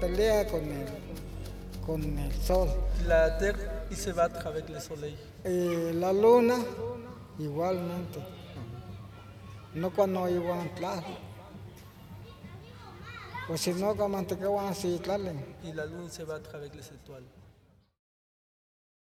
pelea con el sol. La Terre, il se battre avec le soleil. La luna, igualmente. No cuando iban claro. Pues si no, como te quedan así, claro. Et la Lune se battre avec les étoiles.